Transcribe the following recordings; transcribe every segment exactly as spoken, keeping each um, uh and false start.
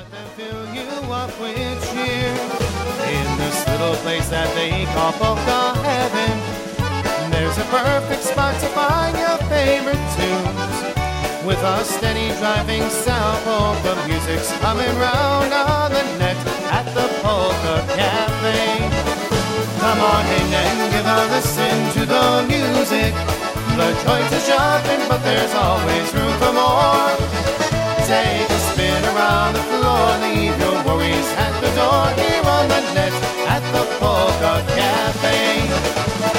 Let them fill you up with cheer in this little place that they call Polka Heaven. There's a perfect spot to find your favorite tunes. With a steady driving sound, polka music's coming round on the net at the Polka Cafe. Come on in and give a listen to the music. The joints are jumping, but there's always room for more. Take a spin around the floor, leave your worries at the door. Here on the net at the Polka Cafe.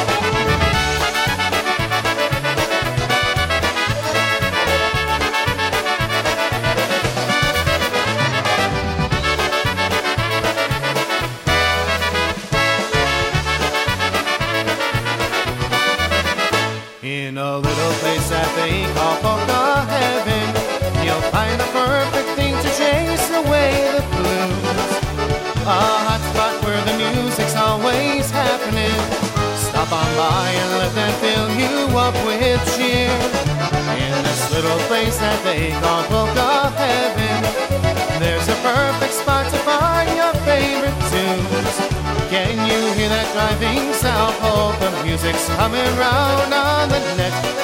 In a little place that they call Polka Heaven, you'll find the perfect thing to chase away the blues. A hot spot where the music's always happening. Stop on by and let them fill you up with cheer. In this little place that they call Polka Heaven, there's a perfect spot to find your favorite tunes. Can you hear that driving sound? Polka music's coming round on the net